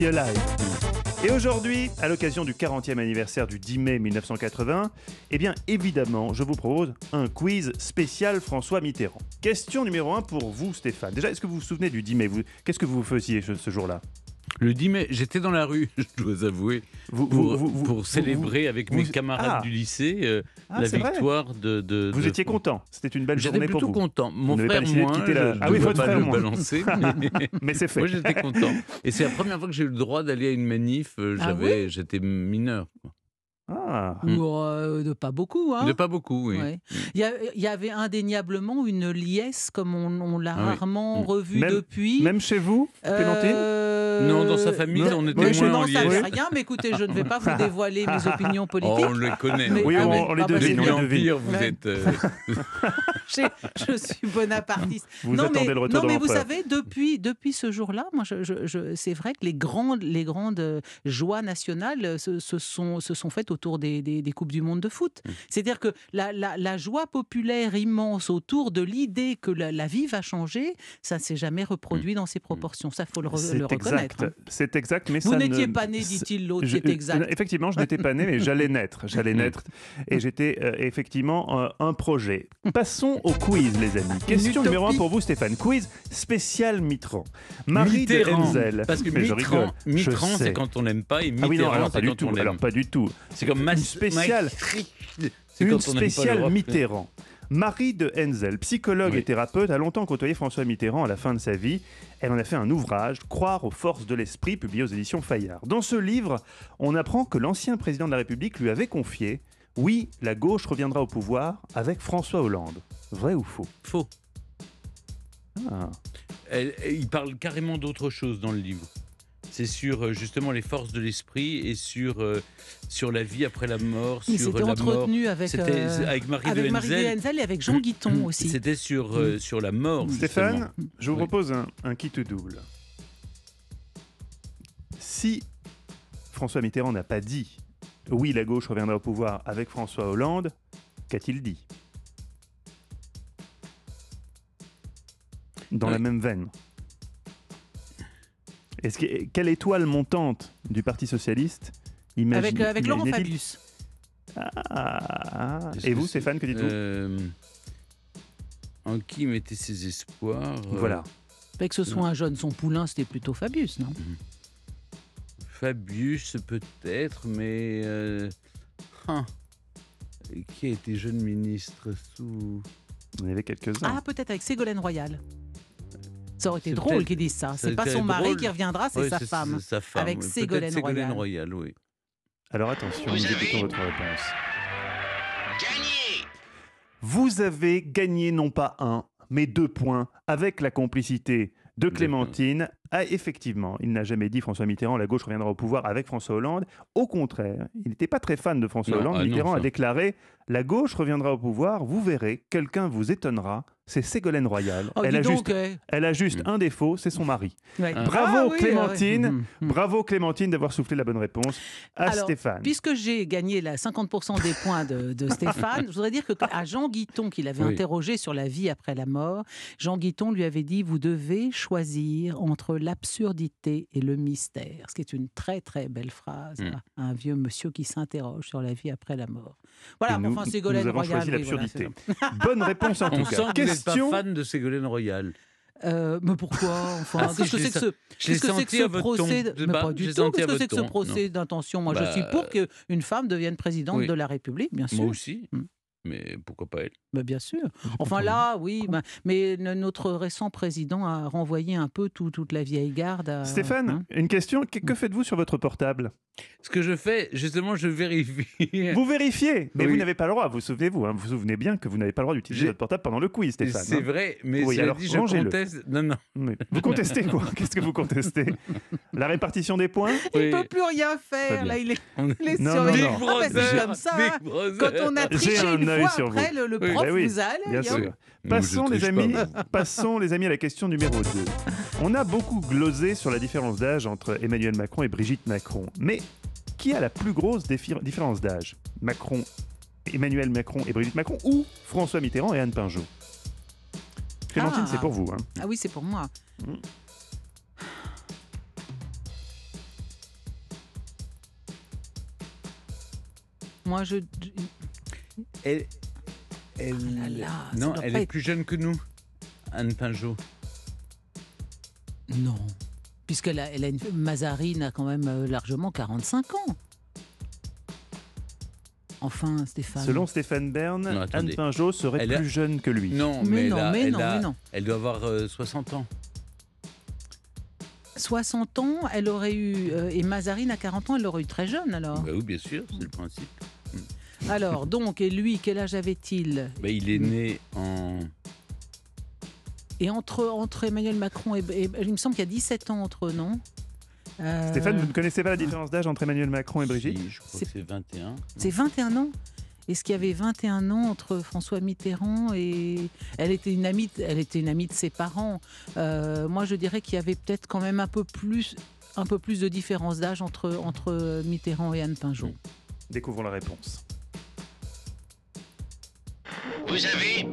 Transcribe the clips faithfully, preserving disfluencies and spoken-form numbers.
Alive. Et aujourd'hui, à l'occasion du quarantième anniversaire du dix mai mille neuf cent quatre-vingts, eh bien évidemment, je vous propose un quiz spécial François Mitterrand. Question numéro un pour vous, Stéphane. Déjà, est-ce que vous vous souvenez du dix mai vous, Qu'est-ce que vous faisiez ce, ce jour-là? Le dix mai, j'étais dans la rue, je dois avouer, vous, pour, vous, vous, pour vous, célébrer vous, avec vous, mes camarades ah. du lycée euh, ah, la c'est victoire vrai. de, de... Vous de... étiez content, c'était une belle journée pour vous. J'étais plutôt content. Mon vous frère moins, de quitter la... je ah oui, ne votre pas frère le moins. balancer. Mais, mais c'est fait. Moi j'étais content. Et c'est la première fois que j'ai eu le droit d'aller à une manif, j'avais, ah oui j'étais mineur. Ah. Ou euh, de pas beaucoup, hein. De pas beaucoup, oui. Ouais. Il, y a, il y avait indéniablement une liesse, comme on, on l'a ah rarement oui. revue même, depuis. Même chez vous, Clémentine euh... Non, dans sa famille, de... on était oui, moins non, en ça liesse. ne rien, mais écoutez, je ne vais pas vous dévoiler mes opinions politiques. Oh, on les connaît. Mais, oui, ah, on, oui, on les ah, bah, devine. Depuis On les devine. l'Empire, vous ouais. êtes... Euh... je, je suis bonapartiste. Vous non, attendez mais, le retour non, de mais vous l'empereur. savez, depuis, depuis ce jour-là, moi, je, je, je, c'est vrai que les grandes, les grandes joies nationales se, se, sont, se sont faites autour des, des, des Coupes du Monde de foot. Mmh. C'est-à-dire que la, la, la joie populaire immense autour de l'idée que la, la vie va changer, ça ne s'est jamais reproduit mmh. dans ces proportions. Ça, il faut le, re, le reconnaître. Hein. C'est exact. Mais vous ça n'étiez ne... pas né, dit-il l'autre, c'est exact. Effectivement, je n'étais pas né, mais j'allais naître. J'allais naître. Et j'étais euh, effectivement euh, un projet. Passons au quiz, les amis. Question numéro un pour vous, Stéphane. Quiz spécial Mitterrand. Marie Mitterrand, de Henzel. Parce que mais Mitterrand, Mitterrand c'est quand on n'aime pas, et Mitterrand, ah oui, non, alors, c'est pas quand du tout. on aime. Alors, pas du tout. C'est comme ma... une spéciale, c'est une quand on spéciale pas Mitterrand. Marie de Henzel, psychologue oui. et thérapeute, a longtemps côtoyé François Mitterrand à la fin de sa vie. Elle en a fait un ouvrage, Croire aux forces de l'esprit, publié aux éditions Fayard. Dans ce livre, on apprend que l'ancien président de la République lui avait confié « Oui, la gauche reviendra au pouvoir avec François Hollande ». Vrai ou faux? Faux. Ah. Elle, elle, il parle carrément d'autre chose dans le livre. C'est sur justement les forces de l'esprit et sur, euh, sur la vie après la mort. Il sur s'était la entretenu mort. avec, c'était, euh, avec Marie avec de Marie Henzel. de Henzel et avec Jean Guiton aussi. C'était sur, euh, sur la mort. Stéphane, justement. je vous oui. propose un, un kit double. Si François Mitterrand n'a pas dit « Oui, la gauche reviendra au pouvoir avec François Hollande », qu'a-t-il dit? Dans oui. la même veine. Est-ce que, quelle étoile montante du Parti socialiste imagine, Avec, euh, avec Laurent Fabius. Ah, ah. Et vous, Stéphane, que dites-vous? euh, En qui mettait ses espoirs? Voilà. Fait que ce soit un jeune, son poulain, c'était plutôt Fabius, non? Fabius, peut-être, mais... Euh... Hein. Qui a été jeune ministre sous... Il y en avait quelques-uns. Ah, peut-être avec Ségolène Royal. Ça aurait été drôle qu'ils disent ça. C'est pas son mari drôle. qui reviendra, c'est oui, sa, femme. sa femme. Avec oui. Ségolène, Ségolène Royal. Royal, oui. Alors attention, nous écoutons votre réponse. Gagné. Vous avez gagné non pas un, mais deux points avec la complicité de Clémentine. Ah, effectivement, il n'a jamais dit François Mitterrand, la gauche reviendra au pouvoir avec François Hollande. Au contraire, il n'était pas très fan de François non, Hollande. ah Mitterrand non, a déclaré « La gauche reviendra au pouvoir, vous verrez, quelqu'un vous étonnera, c'est Ségolène Royal. Oh, elle, a donc, juste, euh... elle a juste mmh. un défaut, c'est son mari. Ouais. Ah. Bravo ah, oui, Clémentine, ouais. mmh. bravo Clémentine d'avoir soufflé la bonne réponse à Alors, Stéphane. Puisque j'ai gagné la cinquante pour cent des points de, de Stéphane, je voudrais dire qu'à Jean Guiton, qu'il avait oui. interrogé sur la vie après la mort, Jean Guiton lui avait dit « Vous devez choisir entre l'absurdité et le mystère », ce qui est une très très belle phrase, mmh. hein, un vieux monsieur qui s'interroge sur la vie après la mort. Voilà, mais enfin Ségolène Royal. Nous avons choisi oui, l'absurdité. Voilà, bonne réponse en tout On cas. sent que Question... vous n'êtes pas fan de Ségolène Royal. Euh, mais pourquoi enfin, ah, Qu'est-ce si, que c'est que ce, qu'est-ce que c'est que ce procès de... Mais pas du tout. Qu'est-ce que c'est que ce procès d'intention? Moi, bah, je suis pour qu'une femme devienne présidente oui. de la République, bien sûr. Moi aussi. Hum. Mais pourquoi pas elle? Bah bien sûr. Enfin là, oui. Bah, mais notre récent président a renvoyé un peu tout, toute la vieille garde. À, Stéphane, hein une question. Que, que faites-vous sur votre portable? Ce que je fais, justement, je vérifie. Vous vérifiez, mais oui. vous n'avez pas le droit. Vous souvenez-vous, hein, vous vous souvenez bien que vous n'avez pas le droit d'utiliser votre portable pendant le quiz, Stéphane. C'est hein. vrai, mais oui, alors, dit, je conteste. Non, non. Mais vous contestez quoi? Qu'est-ce que vous contestez? La répartition des points? Il ne oui. peut plus rien faire. Là, il est, il est non, sur non, les... non. Ah, c'est comme ça. Hein. Quand on a triché une fois, après, le, le prof oui. vous a allé. Bien sûr. Oui. Passons, les amis, passons, les amis, à la question numéro deux. On a beaucoup glosé sur la différence d'âge entre Emmanuel Macron et Brigitte Macron. Mais qui a la plus grosse défi- différence d'âge? Macron, Emmanuel Macron et Brigitte Macron, ou François Mitterrand et Anne Pinjot? Clémentine, ah. c'est pour vous. Hein. Ah oui, c'est pour moi. Mmh. Moi, je. Elle, elle, Oh là là, ça non, doit elle pas est être- plus jeune que nous, Anne Pinjot. Non. Puisqu'elle a, elle a une... Mazarine a quand même euh, largement quarante-cinq ans. Enfin, Stéphane. Selon Stéphane Bern, Non, Anne attendez. Pinjot serait Elle a- plus jeune que lui. Non, Mais mais, non, elle, a- mais elle non, a- mais non. elle doit avoir euh, soixante ans. soixante ans, elle aurait eu. euh, et Mazarine à quarante ans, elle l'aurait eu très jeune alors. Bah oui, bien sûr, c'est le principe. Alors, donc, et lui, quel âge avait-il? Bah, il est né en. Et entre, entre Emmanuel Macron et, et- Il me semble qu'il y a dix-sept ans entre eux, non? Euh, Stéphane, vous ne connaissez pas la différence d'âge entre Emmanuel Macron et Brigitte? Si, je crois C'est- que c'est vingt et un. C'est vingt et un ans. Est-ce qu'il y avait vingt et un ans entre François Mitterrand et elle était une amie, de- elle était une amie de ses parents. Euh, moi, je dirais qu'il y avait peut-être quand même un peu plus, un peu plus de différence d'âge entre entre Mitterrand et Anne Pinjot. Découvrons la réponse. Vous avez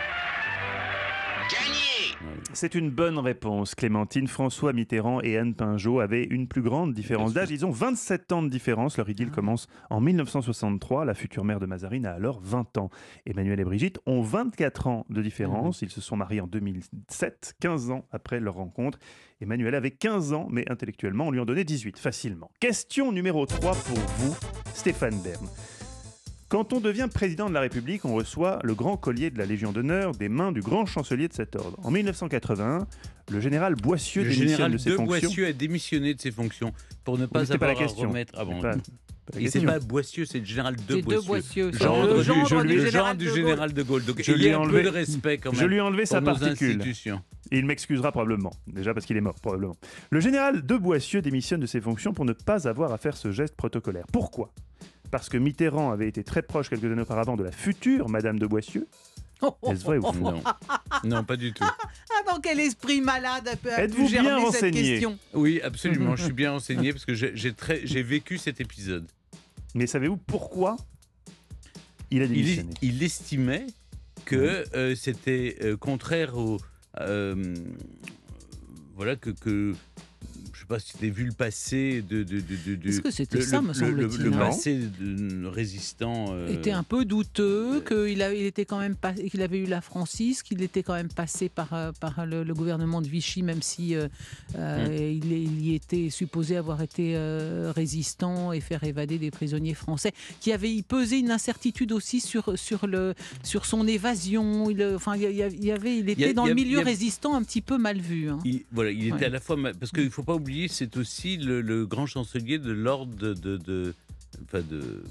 gagné. C'est une bonne réponse, Clémentine. François Mitterrand et Anne Pinjot avaient une plus grande différence Bien d'âge. Ils ont vingt-sept ans de différence. Leur idylle commence en mille neuf cent soixante-trois. La future mère de Mazarine a alors vingt ans. Emmanuel et Brigitte ont vingt-quatre ans de différence. Ils se sont mariés en deux mille sept, quinze ans après leur rencontre. Emmanuel avait quinze ans, mais intellectuellement, on lui en donnait dix-huit, facilement. Question numéro trois pour vous, Stéphane Bern. Quand on devient président de la République, on reçoit le grand collier de la Légion d'honneur des mains du grand chancelier de cet ordre. En mille neuf cent quatre-vingt-un, le général Boissieu Le démissionne général de ses de fonctions. Boissieu a démissionné de ses fonctions pour ne Oui, pas c'était pas avoir la à question. remettre. Ah bon. C'est pas- pas la Et c'est question. pas Boissieu, c'est le général de C'est de Boissieu. Boissieu. Gendre Le du- gendre je lui- du le Le général genre du de Gaulle. général de Gaulle. Donc Je lui ayez ai un enlevé- peu de respect quand même. Je lui ai enlevé sa pour nos particule. institutions. Et il m'excusera probablement. Déjà parce qu'il est mort, probablement. Le général de Boissieu démissionne de ses fonctions pour ne pas avoir à faire ce geste protocolaire. Pourquoi ? Parce que Mitterrand avait été très proche quelques années auparavant de la future Madame de Boissieu. Oh, oh, Est-ce vrai ou oh, faux ? Non. Non, pas du tout. Ah, dans quel esprit malade a pu, a pu Êtes-vous bien germer cette renseigné ? question? Oui, absolument. Je suis bien renseigné parce que j'ai j'ai très- j'ai vécu cet épisode. Mais savez-vous pourquoi il a Il, démissionné ? il estimait que euh, c'était euh, contraire au. euh, voilà, que. que je sais pas si tu as vu le passé de. de, de, de- de- Est-ce que c'était le- ça, le- me le- semble-t-il, Le, non passé de résistant. euh, Était un peu douteux, qu'il a- il était quand même pas- qu'il avait eu la Francis, qu'il était quand même passé par, euh, par le, le gouvernement de Vichy, même si euh, euh, Mm. il, est- il y était supposé avoir été euh, résistant et faire évader des prisonniers français, qui avait y pesé une incertitude aussi sur, sur, le, sur son évasion. Il, euh, enfin, il, y a- il y avait, il était Il y a- dans il y le a- milieu il y a- résistant un petit peu mal vu. hein. Il, voilà, il était Ouais. à la fois. ma- Parce qu'il ne faut pas oublier, c'est aussi le, le grand chancelier de l'ordre de. de, de- enfin de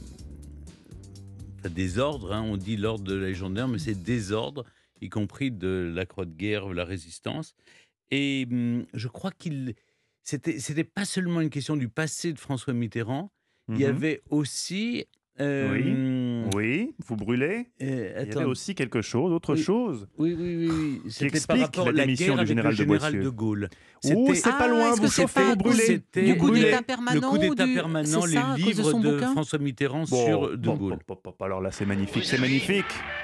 enfin, des ordres, hein, on dit l'ordre de la Légion d'honneur, mais c'est des ordres, y compris de la Croix de guerre, la Résistance. Et hum, je crois qu'il. C'était, c'était pas seulement une question du passé de François Mitterrand, il y Mhm. avait aussi. euh, Oui, vous brûlez. euh, Il y attends, avait aussi quelque chose, autre Oui. chose. oui, oui, oui, oui. C'était par explique rapport la à la démission guerre du avec général le de général Boissieu. de Gaulle. Oh, C'était- c'est pas Ah, loin, est-ce vous que c'est chauffez, pas vous à cause brûlez. C'était du vous coup brûlez. d'État le permanent coup d'État du- permanent, c'est ça, à les cause de livres son de, bouquin François Mitterrand Bon, sur De bon, Gaulle. bon, bon, bon, alors là, c'est magnifique, Vous c'est avez- magnifique.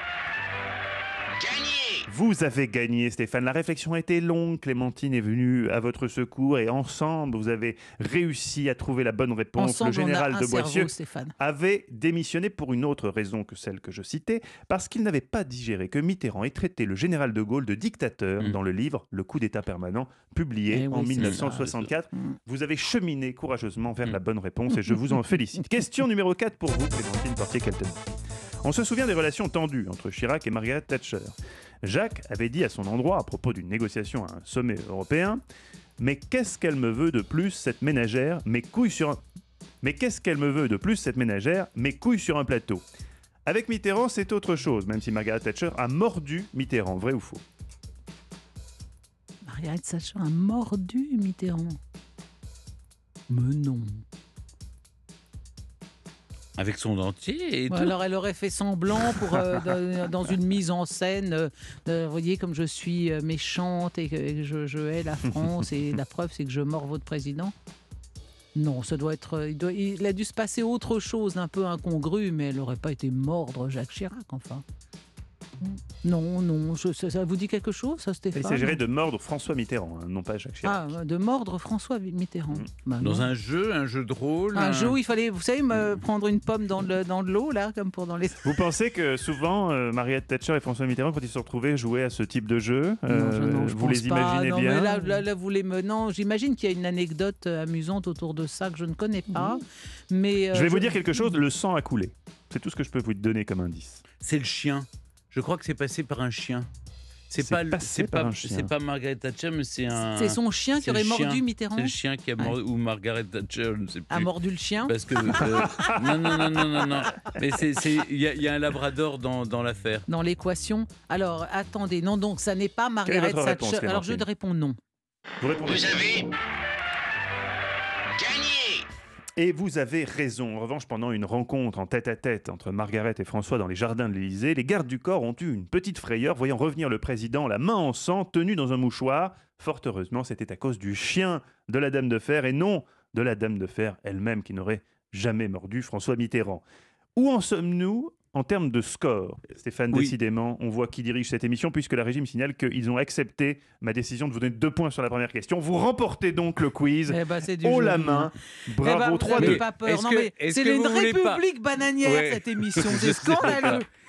Gagné. Vous avez gagné, Stéphane. La réflexion a été longue. Clémentine est venue à votre secours et ensemble, vous avez réussi à trouver la bonne réponse. Ensemble, Le général on a un de Boissieu cerveau, Stéphane. avait démissionné pour une autre raison que celle que je citais, parce qu'il n'avait pas digéré que Mitterrand ait traité le général de Gaulle de dictateur Mm. dans le livre Le coup d'État permanent, publié Eh oui, en c'est mille neuf cent soixante-quatre. ça. Mm. Vous avez cheminé courageusement vers Mm. la bonne réponse et je vous en félicite. Question numéro quatre pour vous, Clémentine Portier-Kelton. On se souvient des relations tendues entre Chirac et Margaret Thatcher. Jacques avait dit à son endroit, à propos d'une négociation à un sommet européen, « Mais qu'est-ce qu'elle me veut de plus, cette ménagère, mes couilles sur un... Mais qu'est-ce qu'elle me veut de plus, cette ménagère, mes couilles sur un plateau ?» Avec Mitterrand, c'est autre chose, même si Margaret Thatcher a mordu Mitterrand, vrai ou faux? Margaret Thatcher a mordu Mitterrand. Mais non. Avec son dentier et Bon, tout. alors elle aurait fait semblant pour euh, dans, dans une mise en scène. euh, de- vous voyez comme je suis euh, méchante et que, et que je, je hais la France et la preuve c'est que je mords votre président. Non, ça doit être. euh, Il, doit- il a dû se passer autre chose d'un peu incongru, mais elle n'aurait pas été mordre Jacques Chirac, enfin. Non, non, je- ça, ça vous dit quelque chose, ça, Stéphane? Il s'agirait de mordre François Mitterrand, hein, non pas Jacques Chirac. Ah, de mordre François Mitterrand. Mm. Bah, Dans non. un jeu, un jeu de rôle. Un jeu où il fallait, vous savez, me prendre une pomme dans le dans de l'eau, là, comme pour dans les... Vous pensez que souvent, euh, Margaret Thatcher et François Mitterrand, quand ils se retrouvaient, jouaient à ce type de jeu Non, je- Euh, non, je Vous pense les pas. imaginez Non, bien mais là, là, là, vous les me- non, j'imagine qu'il y a une anecdote euh, amusante autour de ça que je ne connais pas. Mais, euh, Je vais vous dire quelque chose, le sang a coulé. C'est tout ce que je peux vous donner comme indice. C'est le chien. Je crois que c'est passé par un chien. C'est C'est pas, le- passé c'est par pas, un chien. c'est pas Margaret Thatcher, mais c'est un. C'est son chien qui c'est le aurait mordu chien. Mitterrand. C'est le chien qui a mordu, ou Margaret Thatcher, je ne sais plus. A mordu le chien. Parce que euh, non, non, non, non, non, non. Mais c'est, c'est, il y, a- il y a un Labrador dans, dans l'affaire. Dans l'équation. Alors, attendez, non, donc ça n'est pas Margaret votre réponse, Thatcher. Alors, je Clémentine réponds non. Vous répondez. Vous avez gagné. Et vous avez raison. En revanche, pendant une rencontre en tête-à-tête entre Margaret et François dans les jardins de l'Élysée, les gardes du corps ont eu une petite frayeur, voyant revenir le président, la main en sang, tenu dans un mouchoir. Fort heureusement, c'était à cause du chien de la Dame de Fer et non de la Dame de Fer elle-même qui n'aurait jamais mordu François Mitterrand. Où en sommes-nous en termes de score, Stéphane? Oui. Décidément, on voit qui dirige cette émission puisque la régie me signale qu'ils ont accepté ma décision de vous donner deux points sur la première question. Vous remportez donc le quiz Eh ben, c'est du haut jeu. la main. Eh Bravo, ben, vous trois n'avez deux. pas peur. Est-ce Non, que- mais est-ce c'est que une vous voulez pas- république bananière, Ouais. cette émission. Je C'est sais pas. scandaleux.